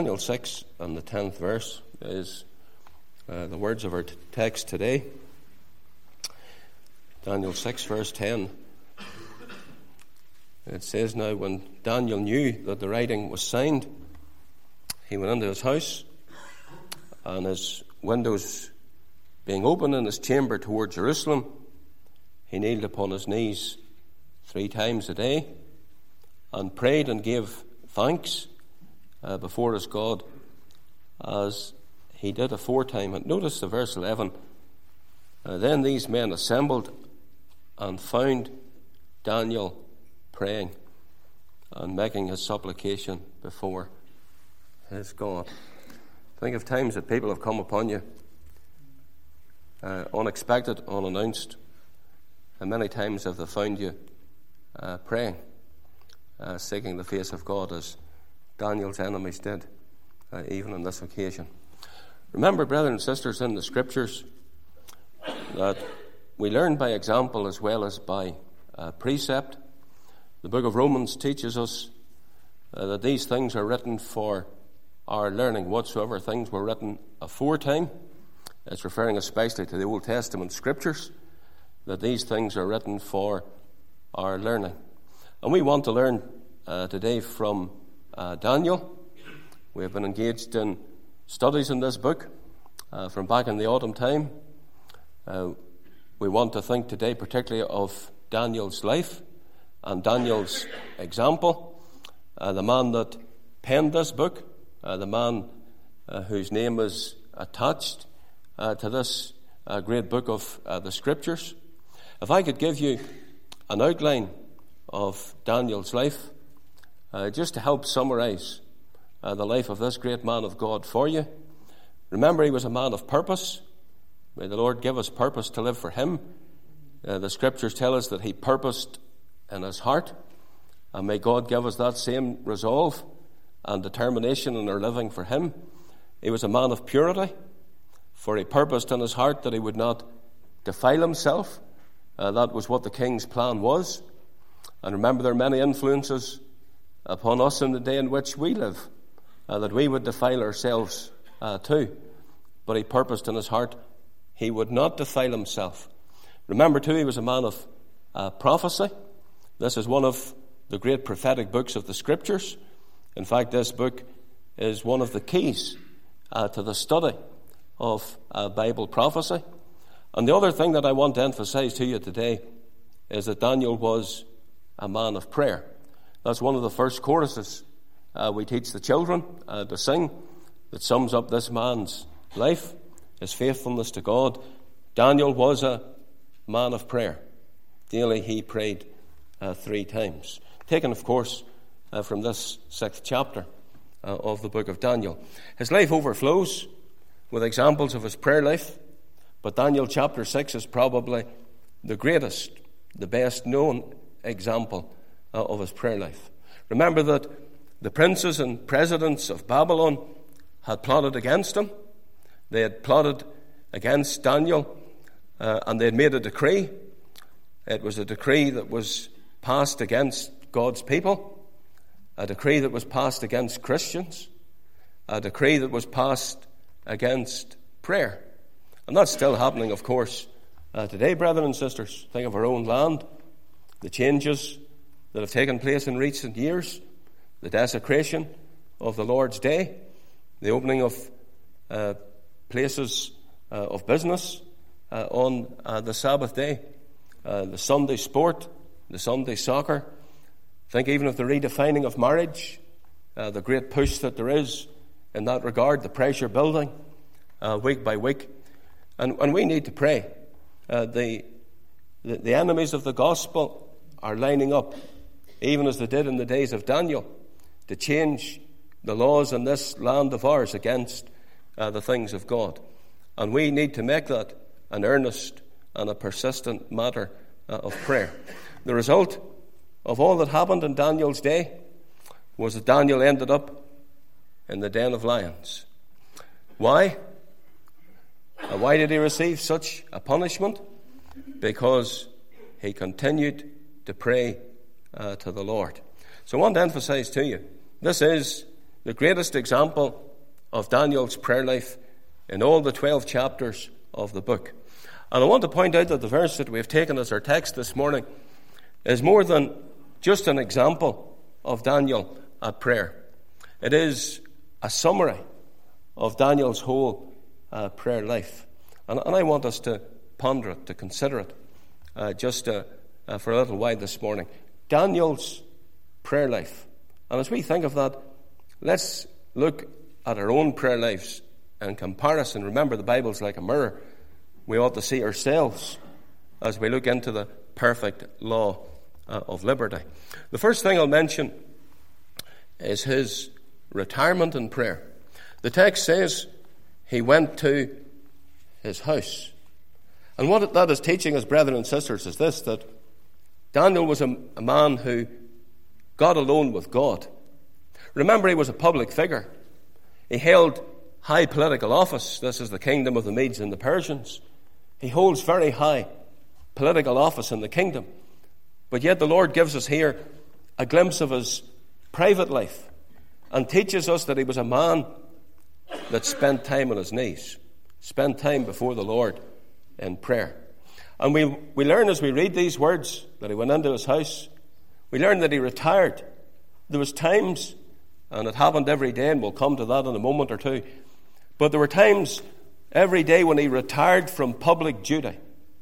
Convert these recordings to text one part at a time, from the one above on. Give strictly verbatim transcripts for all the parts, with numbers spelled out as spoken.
Daniel six and the tenth verse is uh, the words of our t- text today. Daniel six verse ten. It says, "Now when Daniel knew that the writing was signed, he went into his house, and his windows being open in his chamber toward Jerusalem, he kneeled upon his knees three times a day, and prayed and gave thanks uh, before his God, as he did aforetime." And notice the verse eleven. Uh, "Then these men assembled and found Daniel praying and making his supplication before his God." Think of times that people have come upon you, uh, unexpected, unannounced, and many times have they found you uh, praying, uh, seeking the face of God, as Daniel's enemies did, uh, even on this occasion. Remember, brothers and sisters, in the Scriptures, that we learn by example as well as by uh, precept. The book of Romans teaches us uh, that these things are written for our learning. Whatsoever things were written aforetime, it's referring especially to the Old Testament Scriptures, that these things are written for our learning. And we want to learn uh, today from uh, Daniel. We have been engaged in studies in this book uh, from back in the autumn time. Uh, we want to think today particularly of Daniel's life and Daniel's example, uh, the man that penned this book, uh, the man uh, whose name is attached uh, to this uh, great book of uh, the Scriptures. If I could give you an outline of Daniel's life, uh, just to help summarize uh, the life of this great man of God for you. Remember, he was a man of purpose. May the Lord give us purpose to live for him. Uh, the Scriptures tell us that he purposed in his heart, and may God give us that same resolve and determination in our living for him. He was a man of purity, for he purposed in his heart that he would not defile himself. Uh, that was what the king's plan was. And remember, there are many influences upon us in the day in which we live, uh, that we would defile ourselves uh, too. But he purposed in his heart he would not defile himself. Remember too, he was a man of uh, prophecy. This is one of the great prophetic books of the Scriptures. In fact, this book is one of the keys uh, to the study of uh, Bible prophecy. And the other thing that I want to emphasize to you today is that Daniel was a man of prayer. That's one of the first choruses uh, we teach the children uh, to sing, that sums up this man's life, his faithfulness to God. Daniel was a man of prayer. Daily he prayed uh, three times. Taken, of course, uh, from this sixth chapter uh, of the book of Daniel. His life overflows with examples of his prayer life, but Daniel chapter six is probably the greatest, the best known example uh, of his prayer life. Remember that the princes and presidents of Babylon had plotted against him. They had plotted against Daniel, uh, and they had made a decree. It was a decree that was passed against God's people, a decree that was passed against Christians, a decree that was passed against prayer. And that's still happening, of course, uh, today, brethren and sisters. Think of our own land, the changes that have taken place in recent years, the desecration of the Lord's Day, the opening of uh, places uh, of business uh, on uh, the Sabbath day, uh, the Sunday sport, the Sunday soccer. Think even of the redefining of marriage, uh, the great push that there is in that regard, the pressure building uh, week by week. And, and we need to pray. Uh, the, the, the enemies of the gospel are lining up, even as they did in the days of Daniel, to change the laws in this land of ours against uh, the things of God. And we need to make that an earnest and a persistent matter uh, of prayer. The result of all that happened in Daniel's day was that Daniel ended up in the den of lions. Why? Uh, why did he receive such a punishment? Because he continued to pray uh, to the Lord. So I want to emphasize to you, this is the greatest example of Daniel's prayer life in all the twelve chapters of the book. And I want to point out that the verse that we have taken as our text this morning is more than just an example of Daniel at prayer. It is a summary of Daniel's whole uh, prayer life. And, and I want us to ponder it, to consider it, uh, just uh, uh, for a little while this morning. Daniel's prayer life. And as we think of that, let's look at our own prayer lives in comparison. Remember, the Bible's like a mirror. We ought to see ourselves as we look into the perfect law uh, of liberty. The first thing I'll mention is his retirement in prayer. The text says he went to his house. And what that is teaching us, brethren and sisters, is this, that Daniel was a, a man who got alone with God. Remember, he was a public figure. He held high political office. This is the kingdom of the Medes and the Persians. He holds very high political office in the kingdom. But yet the Lord gives us here a glimpse of his private life and teaches us that he was a man that spent time on his knees, spent time before the Lord in prayer. And we, we learn as we read these words that he went into his house. We learn that he retired. There was times, and it happened every day, and we'll come to that in a moment or two, but there were times every day when he retired from public duty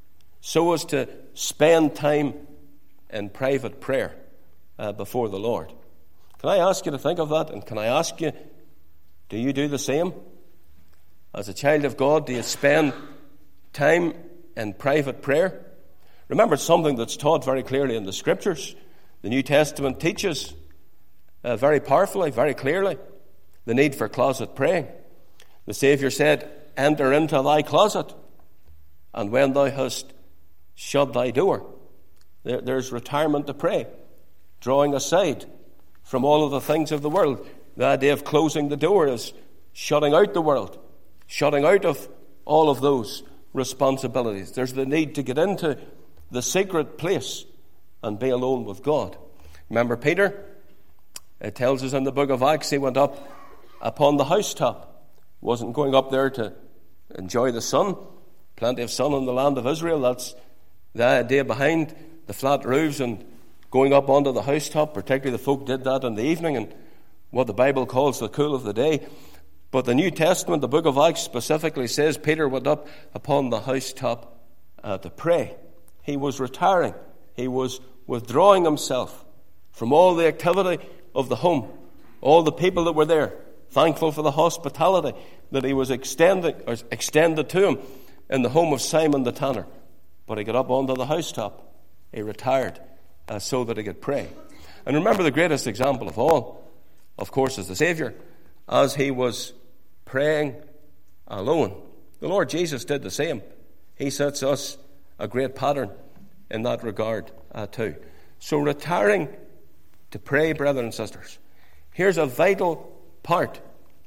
so as to spend time in private prayer uh, before the Lord. Can I ask you to think of that? And can I ask you, do you do the same? As a child of God, do you spend time in private prayer? Remember, it's something that's taught very clearly in the Scriptures. The New Testament teaches uh, very powerfully, very clearly, the need for closet praying. The Saviour said, "Enter into thy closet, and when thou hast shut thy door," there, there's retirement to pray, drawing aside from all of the things of the world. The idea of closing the door is shutting out the world, shutting out of all of those responsibilities. There's the need to get into the secret place and be alone with God. Remember Peter? It tells us in the book of Acts he went up upon the housetop. Wasn't going up there to enjoy the sun. Plenty of sun in the land of Israel. That's the idea behind the flat roofs and going up onto the housetop. Particularly the folk did that in the evening and what the Bible calls the cool of the day. But the New Testament, the book of Acts specifically says Peter went up upon the housetop uh, to pray. He was retiring. He was withdrawing himself from all the activity of the home, all the people that were there, thankful for the hospitality that he was extending or extended to him in the home of Simon the tanner. But he got up onto the housetop. He retired uh, so that he could pray. And remember, the greatest example of all, of course, is the Saviour, as he was praying alone. The Lord Jesus did the same. He sets us a great pattern in that regard uh, too. So retiring to pray, brethren and sisters, here's a vital part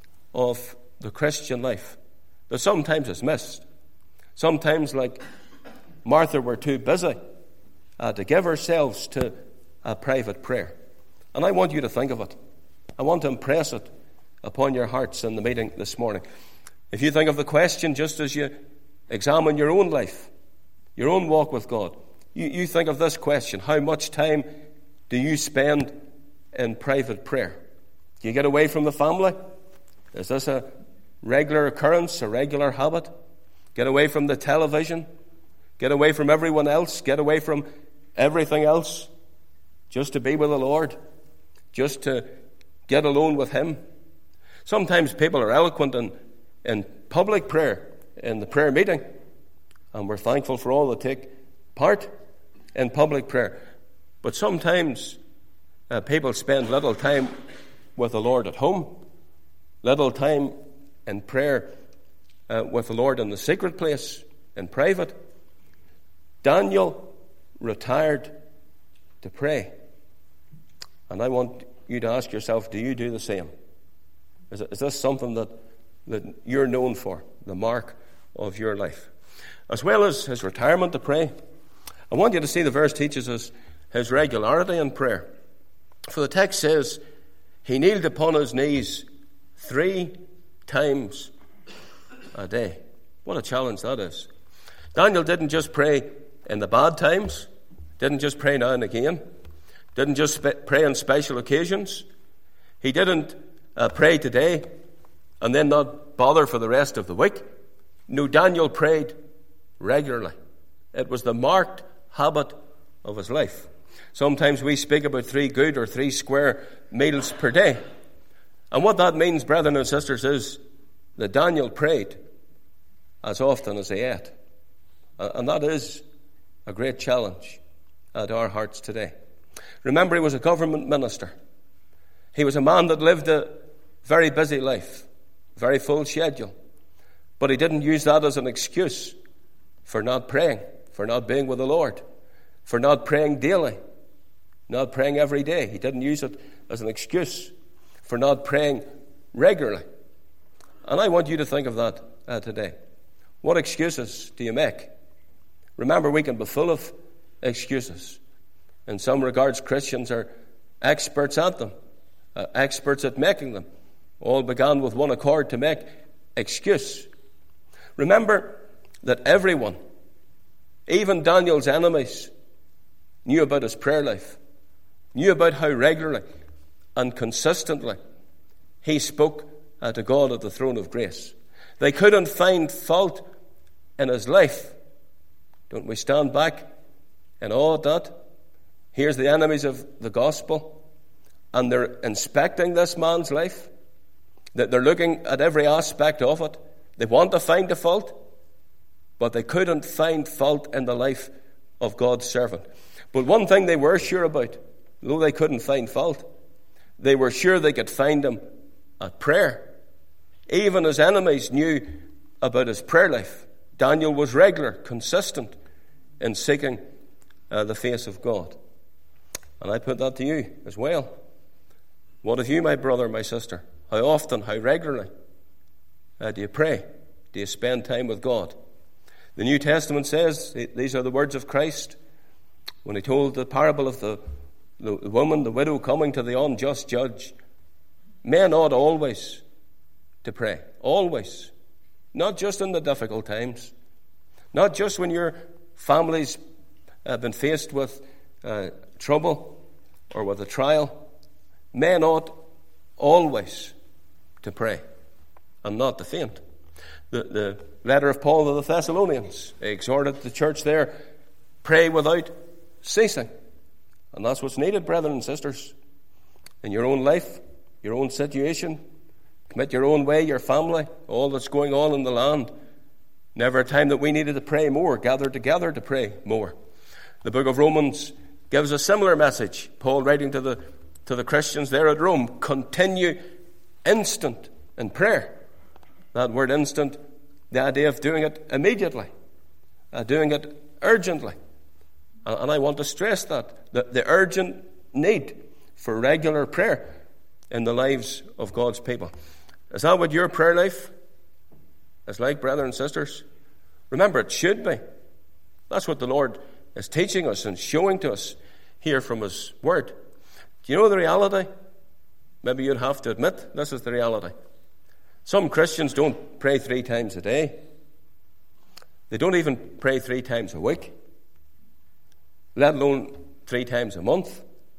of the Christian life that sometimes is missed. Sometimes, like Martha, we're too busy uh, to give ourselves to a private prayer. And I want you to think of it. I want to impress it upon your hearts in the meeting this morning. If you think of the question, just as you examine your own life, your own walk with God, you, you think of this question: how much time do you spend in private prayer? Do you get away from the family? Is this a regular occurrence, a regular habit? Get away from the television? Get away from everyone else? Get away from everything else just to be with the Lord? Just to get alone with Him? Sometimes people are eloquent in, in public prayer, in the prayer meeting, and we're thankful for all that take part in public prayer. But sometimes uh, people spend little time with the Lord at home, little time in prayer uh, with the Lord in the secret place, in private. Daniel retired to pray. And I want you to ask yourself, do you do the same? Is, it, is this something that, that you're known for, the mark of your life? As well as his retirement to pray, I want you to see the verse teaches us his regularity in prayer. For the text says, he kneeled upon his knees three times a day. What a challenge that is. Daniel didn't just pray in the bad times, didn't just pray now and again, didn't just spe- pray on special occasions. He didn't uh, pray today and then not bother for the rest of the week. No, Daniel prayed regularly. It was the marked habit of his life. Sometimes we speak about three good or three square meals per day. And what that means, brethren and sisters, is that Daniel prayed as often as he ate. And that is a great challenge at our hearts today. Remember, he was a government minister. He was a man that lived a very busy life, very full schedule. But he didn't use that as an excuse for not praying, for not being with the Lord, for not praying daily, not praying every day. He didn't use it as an excuse for not praying regularly. And I want you to think of that uh, today. What excuses do you make? Remember, we can be full of excuses. In some regards, Christians are experts at them, uh, experts at making them. All began with one accord to make excuse. Remember that everyone, even Daniel's enemies, knew about his prayer life, knew about how regularly and consistently he spoke uh, to God at the throne of grace. They couldn't find fault in his life. Don't we stand back in awe at that? Here's the enemies of the gospel, and they're inspecting this man's life. That they're looking at every aspect of it. They want to find a fault, but they couldn't find fault in the life of God's servant. But one thing they were sure about, though they couldn't find fault, they were sure they could find him at prayer. Even his enemies knew about his prayer life. Daniel was regular, consistent in seeking uh, the face of God. And I put that to you as well. What of you, my brother, my sister? How often, how regularly uh, do you pray? Do you spend time with God? The New Testament says, these are the words of Christ, when he told the parable of the, the woman, the widow, coming to the unjust judge. Men ought always to pray. Always. Not just in the difficult times. Not just when your family's uh, been faced with uh, trouble or with a trial. Men ought always to pray and not to faint. The, the letter of Paul to the Thessalonians exhorted the church there, pray without ceasing. And that's what's needed, brethren and sisters. In your own life, your own situation, commit your own way, your family, all that's going on in the land. Never a time that we needed to pray more, gathered together to pray more. The book of Romans gives a similar message. Paul writing to the to the Christians there at Rome, continue instant in prayer. That word instant, the idea of doing it immediately, uh, doing it urgently. And, and I want to stress that, the, the urgent need for regular prayer in the lives of God's people. Is that what your prayer life is like, brethren and sisters? Remember, it should be. That's what the Lord is teaching us and showing to us here from His Word. Do you know the reality? Maybe you'd have to admit this is the reality. Some Christians don't pray three times a day. They don't even pray three times a week, let alone three times a month.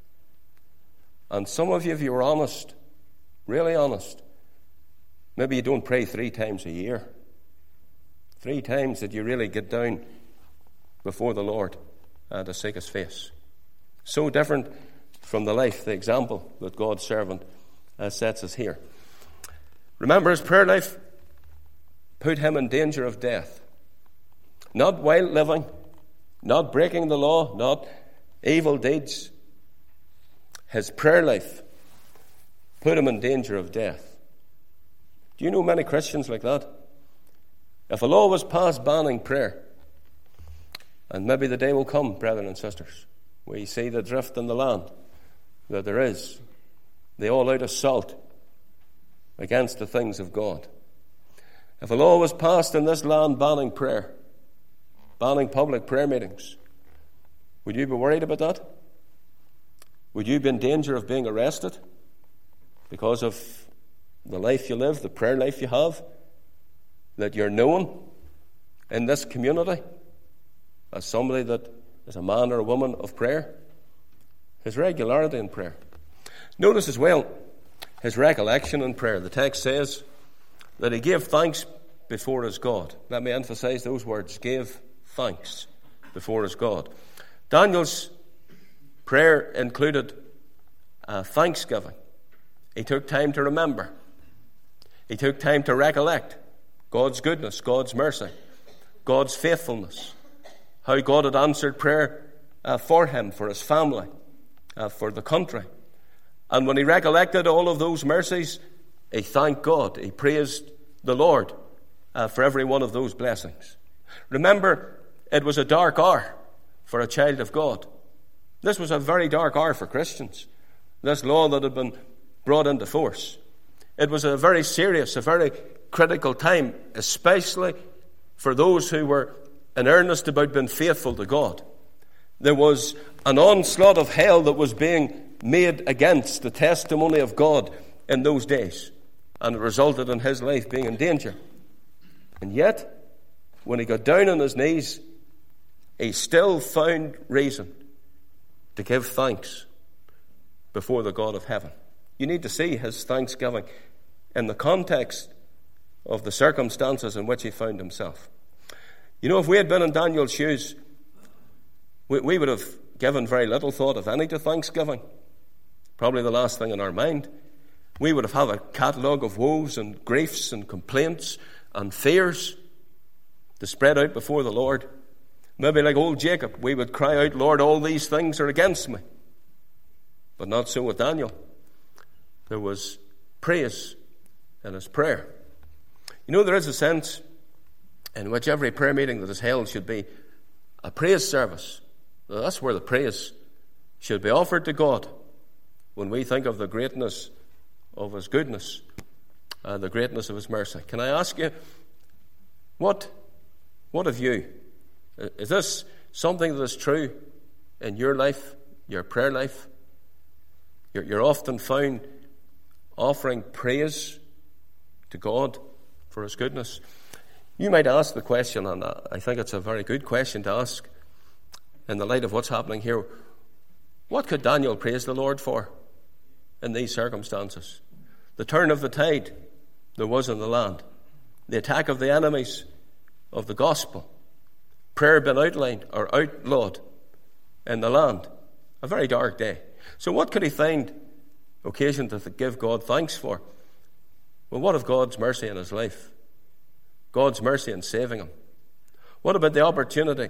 And some of you, if you were honest, really honest, maybe you don't pray three times a year. Three times that you really get down before the Lord uh, to seek His face. So different from the life, the example that God's servant uh, sets us here. Remember, his prayer life put him in danger of death. Not while living, not breaking the law, not evil deeds. His prayer life put him in danger of death. Do you know many Christians like that? If a law was passed banning prayer, and maybe the day will come, brethren and sisters, we see the drift in the land that there is, the all-out assault against the things of God. If a law was passed in this land banning prayer, banning public prayer meetings, would you be worried about that? Would you be in danger of being arrested because of the life you live, the prayer life you have, that you're known in this community as somebody that is a man or a woman of prayer? His regularity in prayer. Notice as well his recollection in prayer. The text says that he gave thanks before his God. Let me emphasize those words, gave thanks before his God. Daniel's prayer included uh, thanksgiving. He took time to remember. He took time to recollect God's goodness, God's mercy, God's faithfulness, how God had answered prayer uh, for him, for his family, uh, for the country. And when he recollected all of those mercies, he thanked God. He praised the Lord uh, for every one of those blessings. Remember, it was a dark hour for a child of God. This was a very dark hour for Christians, this law that had been brought into force. It was a very serious, a very critical time, especially for those who were in earnest about being faithful to God. There was an onslaught of hell that was being made against the testimony of God in those days, and it resulted in his life being in danger. And yet, when he got down on his knees, he still found reason to give thanks before the God of heaven. You need to see his thanksgiving in the context of the circumstances in which he found himself. You know, if we had been in Daniel's shoes, we, we would have given very little thought, if any, to thanksgiving. Probably the last thing in our mind. We would have had a catalogue of woes and griefs and complaints and fears to spread out before the Lord. Maybe like old Jacob, we would cry out, Lord, all these things are against me. But not so with Daniel. There was praise in his prayer. You know, there is a sense in which every prayer meeting that is held should be a praise service. That's where the praise should be offered to God when we think of the greatness of his goodness and the greatness of his mercy. Can I ask you, what, what of you? Is this something that is true in your life, your prayer life? You're, you're often found offering praise to God for his goodness. You might ask the question, and I think it's a very good question to ask in the light of what's happening here. What could Daniel praise the Lord for in these circumstances? The turn of the tide there was in the land, the attack of the enemies of the gospel, prayer being outlined or outlawed in the land, a very dark day. So what could he find occasion to give God thanks for? Well, what of God's mercy in his life? God's mercy in saving him? What about the opportunity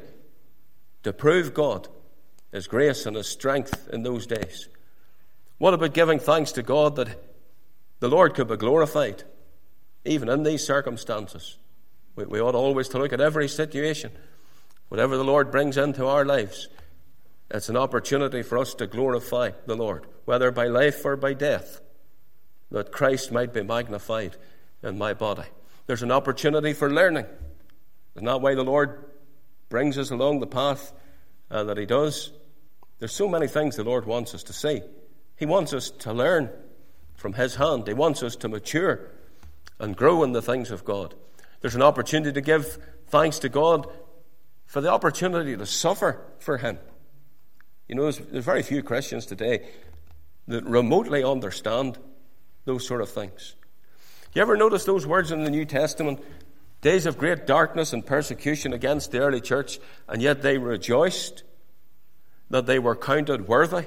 to prove God, his grace and his strength in those days? What about giving thanks to God that the Lord could be glorified even in these circumstances? We, we ought always to look at every situation. Whatever the Lord brings into our lives, it's an opportunity for us to glorify the Lord, whether by life or by death, that Christ might be magnified in my body. There's an opportunity for learning. Isn't that why the Lord brings us along the path uh, that he does? There's so many things the Lord wants us to see. He wants us to learn from his hand. He wants us to mature and grow in the things of God. There's an opportunity to give thanks to God for the opportunity to suffer for him. You know, there's, there's very few Christians today that remotely understand those sort of things. You ever notice those words in the New Testament? Days of great darkness and persecution against the early church, and yet they rejoiced that they were counted worthy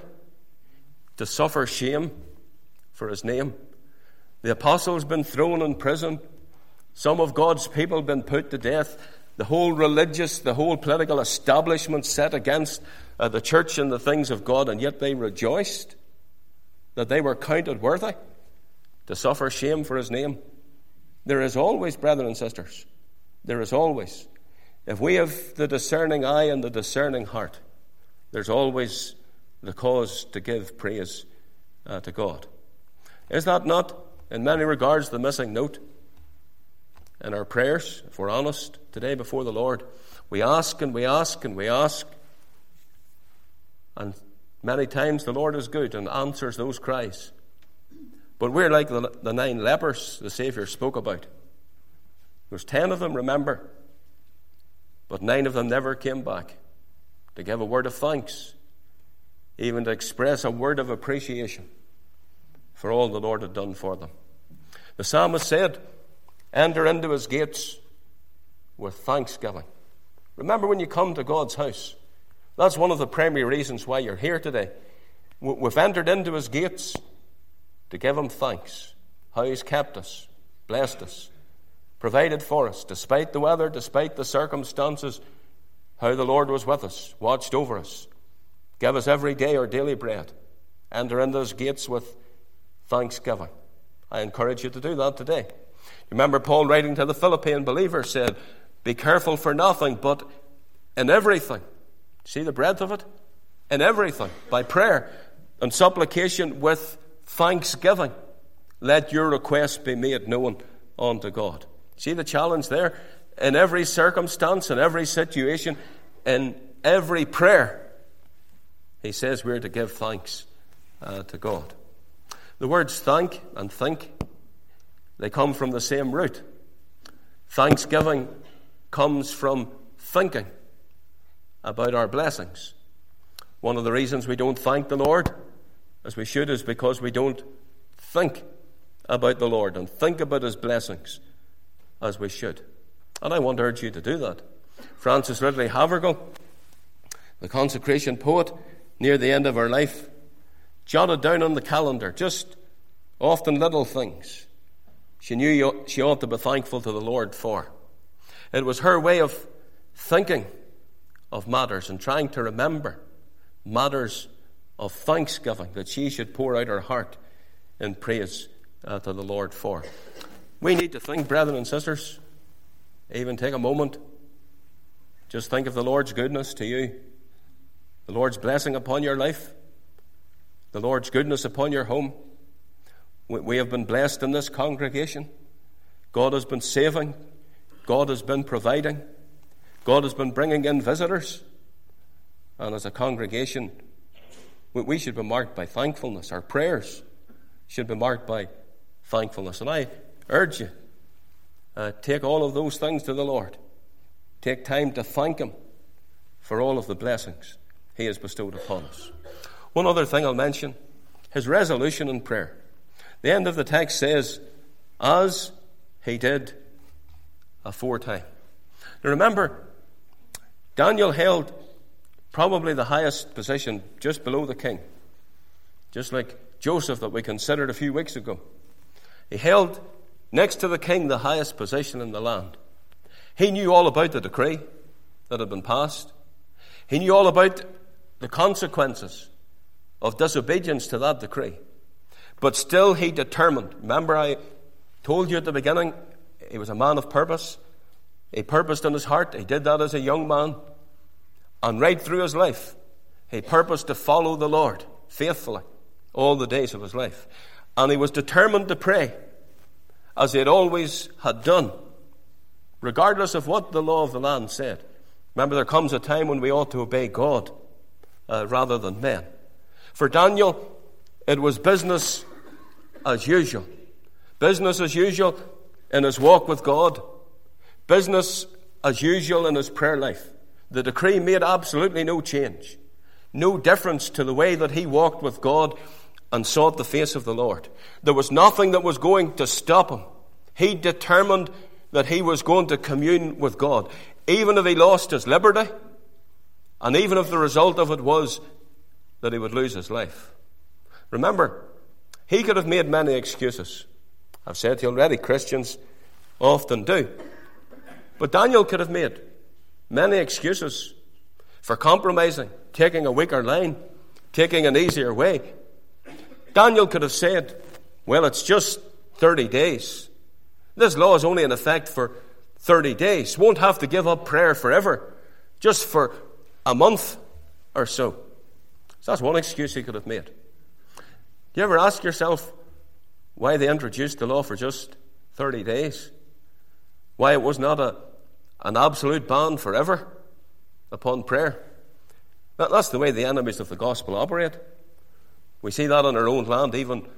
to suffer shame for his name. The apostles been thrown in prison. Some of God's people been put to death. The whole religious, the whole political establishment set against uh, the church and the things of God, and yet they rejoiced that they were counted worthy to suffer shame for his name. There is always, brethren and sisters, there is always, if we have the discerning eye and the discerning heart, there's always the cause to give praise uh, to God. Is that not, in many regards, the missing note in our prayers, if we're honest, today before the Lord? We ask and we ask and we ask, and many times the Lord is good and answers those cries. But we're like the, the nine lepers the Saviour spoke about. There's ten of them, remember, but nine of them never came back to give a word of thanks, even to express a word of appreciation for all the Lord had done for them. The psalmist said, enter into his gates with thanksgiving. Remember, when you come to God's house, that's one of the primary reasons why you're here today. We've entered into his gates to give him thanks. How he's kept us, blessed us, provided for us, despite the weather, despite the circumstances, how the Lord was with us, watched over us, give us every day our daily bread. Enter into his gates with thanksgiving. I encourage you to do that today. Remember, Paul, writing to the Philippian believers, said, be careful for nothing, but in everything. See the breadth of it? In everything, by prayer and supplication with thanksgiving, let your requests be made known unto God. See the challenge there? In every circumstance, in every situation, in every prayer, he says we're to give thanks uh, to God. The words thank and think, they come from the same root. Thanksgiving comes from thinking about our blessings. One of the reasons we don't thank the Lord as we should is because we don't think about the Lord and think about his blessings as we should. And I want to urge you to do that. Frances Ridley Havergal, the consecration poet, near the end of her life, jotted down on the calendar just often little things she knew she ought to be thankful to the Lord for. It was her way of thinking of matters and trying to remember matters of thanksgiving that she should pour out her heart in praise uh, to the Lord for. We need to think, brethren and sisters, even take a moment, just think of the Lord's goodness to you, the Lord's blessing upon your life, the Lord's goodness upon your home. We have been blessed in this congregation. God has been saving. God has been providing. God has been bringing in visitors. And as a congregation, we should be marked by thankfulness. Our prayers should be marked by thankfulness. And I urge you, uh, take all of those things to the Lord. Take time to thank him for all of the blessings he has bestowed upon us. One other thing I'll mention, his resolution in prayer. The end of the text says, as he did aforetime. Now remember, Daniel held probably the highest position just below the king, just like Joseph that we considered a few weeks ago. He held next to the king the highest position in the land. He knew all about the decree that had been passed. He knew all about the consequences of disobedience to that decree. But still he determined. Remember, I told you at the beginning, he was a man of purpose. He purposed in his heart. He did that as a young man. And right through his life, he purposed to follow the Lord faithfully all the days of his life. And he was determined to pray as he had always had done, regardless of what the law of the land said. Remember, there comes a time when we ought to obey God uh, rather than men. For Daniel, it was business as usual. Business as usual in his walk with God. Business as usual in his prayer life. The decree made absolutely no change. No difference to the way that he walked with God and sought the face of the Lord. There was nothing that was going to stop him. He determined that he was going to commune with God. Even if he lost his liberty, and even if the result of it was that he would lose his life. Remember, he could have made many excuses. I've said to you already, Christians often do. But Daniel could have made many excuses for compromising, taking a weaker line, taking an easier way. Daniel could have said, well, it's just thirty days. This law is only in effect for thirty days. Won't have to give up prayer forever, just for a month or so. So that's one excuse he could have made. Do you ever ask yourself why they introduced the law for just thirty days? Why it was not a, an absolute ban forever upon prayer? That, that's the way the enemies of the gospel operate. We see that in our own land, even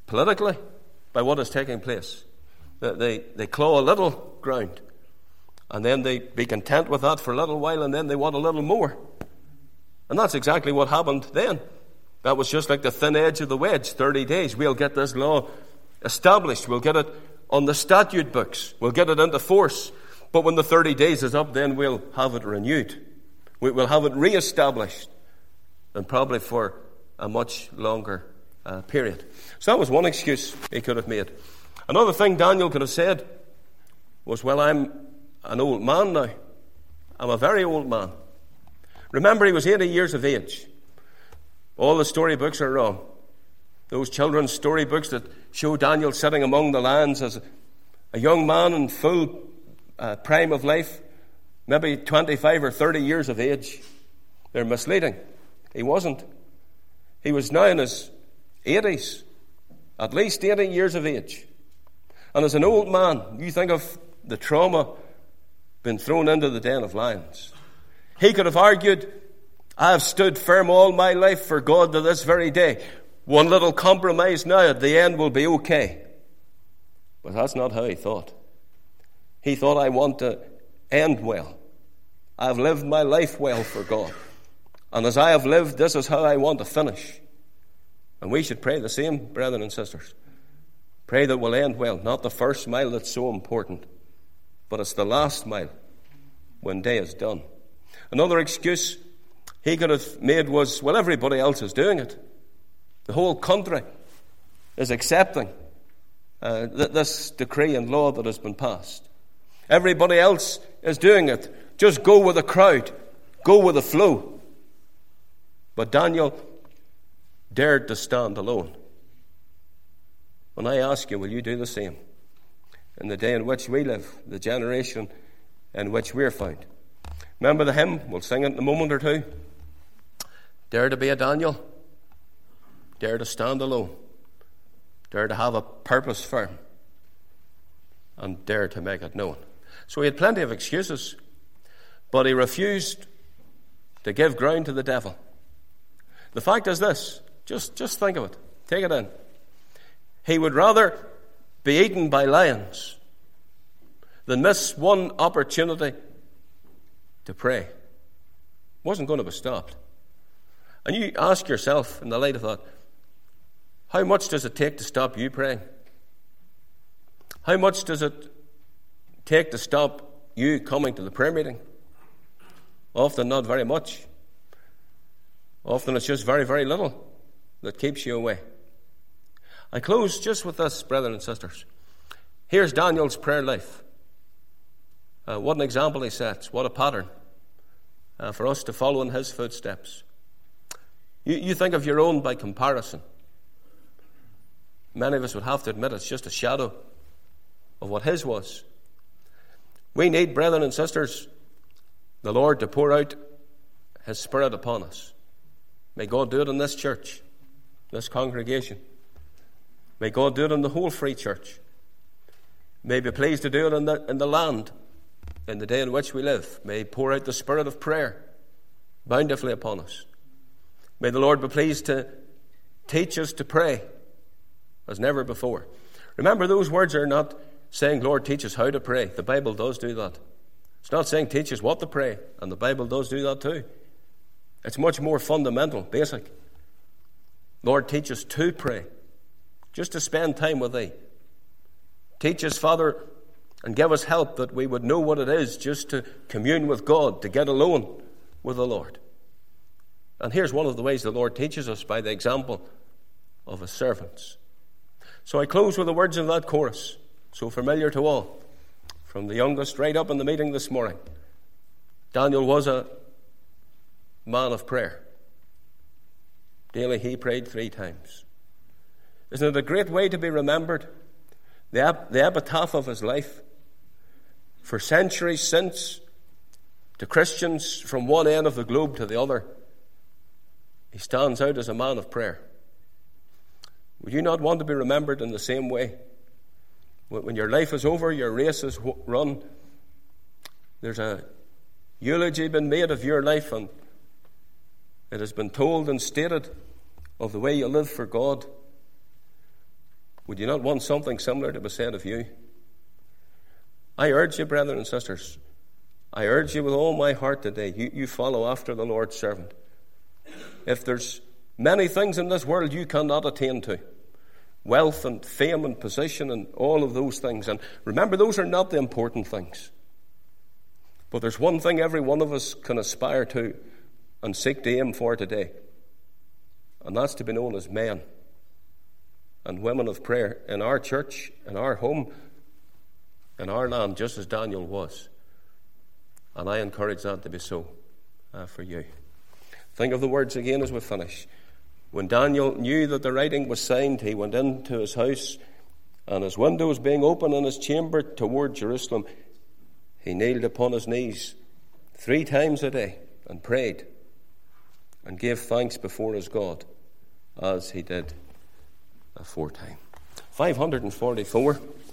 politically by what is taking place. They, they claw a little ground, and then they be content with that for a little while, and then they want a little more. And that's exactly what happened then. That was just like the thin edge of the wedge. thirty days, we'll get this law established. We'll get it on the statute books. We'll get it into force. But when the thirty days is up, then we'll have it renewed. We'll have it reestablished, and probably for a much longer uh, period. So that was one excuse he could have made. Another thing Daniel could have said was, well, I'm an old man now. I'm a very old man. Remember, he was eighty years of age. All the storybooks are wrong. Those children's storybooks that show Daniel sitting among the lions as a young man in full uh, prime of life, maybe twenty-five or thirty years of age, they're misleading. He wasn't. He was now in his eighties, at least eighty years of age. And as an old man, you think of the trauma being thrown into the den of lions. He could have argued, I have stood firm all my life for God to this very day. One little compromise now, at the end will be okay. But that's not how he thought. He thought, I want to end well. I've lived my life well for God. And as I have lived, this is how I want to finish. And we should pray the same, brethren and sisters. Pray that we'll end well. Not the first mile that's so important, but it's the last mile when day is done. Another excuse he could have made was, well, everybody else is doing it. The whole country is accepting uh, th- this decree and law that has been passed. Everybody else is doing it. Just go with the crowd. Go with the flow. But Daniel dared to stand alone. When I ask you, will you do the same? In the day in which we live, the generation in which we're found. Remember the hymn? We'll sing it in a moment or two. Dare to be a Daniel. Dare to stand alone. Dare to have a purpose firm. And dare to make it known. So he had plenty of excuses, but he refused to give ground to the devil. The fact is this, just, just think of it, take it in. He would rather be eaten by lions than miss one opportunity to pray. Wasn't going to be stopped. And you ask yourself, in the light of that, how much does it take to stop you praying? How much does it take to stop you coming to the prayer meeting? Often not very much. Often it's just very, very little that keeps you away. I close just with this, brethren and sisters. Here's Daniel's prayer life. Uh, what an example he sets. What a pattern uh, for us to follow in his footsteps. You, you think of your own by comparison. Many of us would have to admit it's just a shadow of what his was. We need, brethren and sisters, the Lord to pour out his Spirit upon us. May God do it in this church, this congregation. May God do it in the whole free church. May he be pleased to do it in the, in the land, in the day in which we live. May he pour out the Spirit of prayer bountifully upon us. May the Lord be pleased to teach us to pray as never before. Remember, those words are not saying, Lord, teach us how to pray. The Bible does do that. It's not saying teach us what to pray, and the Bible does do that too. It's much more fundamental, basic. Lord, teach us to pray, just to spend time with thee. Teach us, Father, and give us help that we would know what it is just to commune with God, to get alone with the Lord. And here's one of the ways the Lord teaches us, by the example of his servants. So I close with the words of that chorus, so familiar to all, from the youngest right up in the meeting this morning. Daniel was a man of prayer. Daily he prayed three times. Isn't it a great way to be remembered? The, ep- the epitaph of his life. For centuries since, to Christians from one end of the globe to the other, he stands out as a man of prayer. Would you not want to be remembered in the same way? When your life is over, your race is run, there's a eulogy been made of your life, and it has been told and stated of the way you live for God. Would you not want something similar to be said of you? I urge you, brethren and sisters, I urge you with all my heart today, you, you follow after the Lord's servant. If there's many things in this world you cannot attain to, wealth and fame and position and all of those things, and remember, those are not the important things. But there's one thing every one of us can aspire to and seek to aim for today, and that's to be known as men and women of prayer in our church, in our home, in our land, just as Daniel was. And I encourage that to be so uh, for you. Think of the words again as we finish. When Daniel knew that the writing was signed, he went into his house, and his windows being open in his chamber toward Jerusalem, he kneeled upon his knees three times a day and prayed and gave thanks before his God, as he did aforetime. five hundred forty-four.